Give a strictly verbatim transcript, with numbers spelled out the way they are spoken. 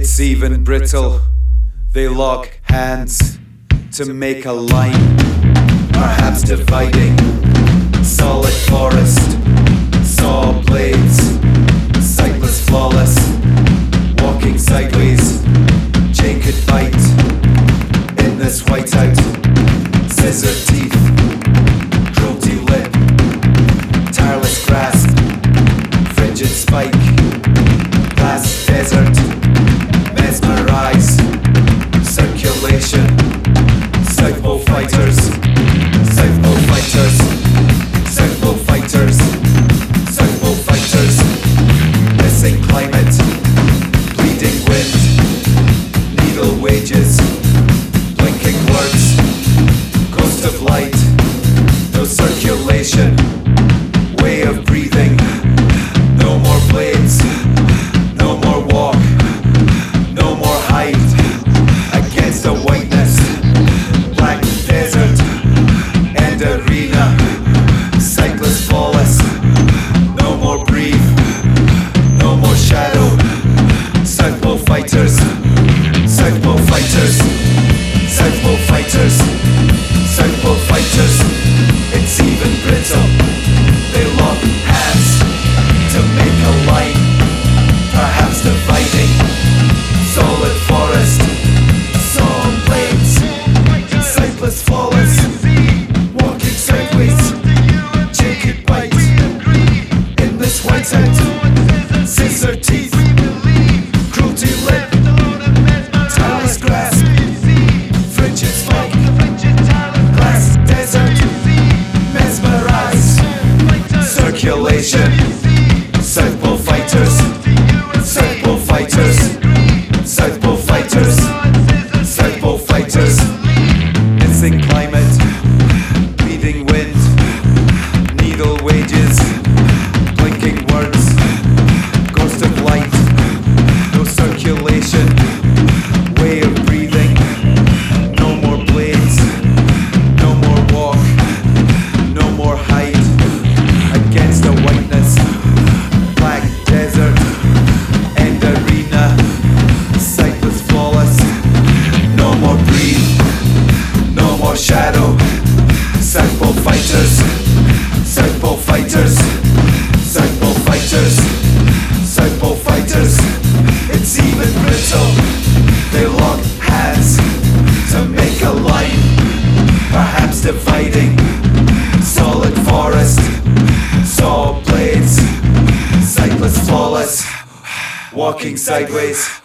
It's even brittle. They lock hands to make a line, perhaps dividing solid forest, saw blades, sightless, flawless, walking sideways. Jane could bite in this whiteout, scissor teeth, cruelty lip, tireless grasp, frigid spike, glass desert, mesmerize, circulation, South Pole fighters, South Pole fighters, South Pole fighters, South Pole fighters, missing climate, bleeding wind, needle wages, blinking words, ghost of light, no circulation, way of breathing, no more blades, no more walk, no more height, against the whiteness, black desert and arena, sightless, flawless, no more breathe, no more shadow, South Pole fighters, South Pole fighters, South Pole fighters, South Pole fighters, it's even brittle, they lock hands to make a line, perhaps dividing solid forest, saw blades, sightless, flawless, walking sideways, Jane bite in this whiteout, scissor teeth, cruelty lip, tireless grasp, frigid spike, glass desert, mesmerize, circulation, South Pole fighters, South Pole fighters, South Pole fighters, South Pole fighters, missing climate, bleeding wind, needle wages, blinking words, ghost of light, no circulation, way of breathing, no more blades, no more walk, no more height, against the whiteness, black desert and arena, sightless, flawless, no more breathe, no more shadow, South Pole fighters, South Pole fighters, South Pole fighters, South Pole fighters, it's even brittle, they lock hands to make a line, perhaps dividing solid forest, saw blades, sightless, flawless, walking sideways.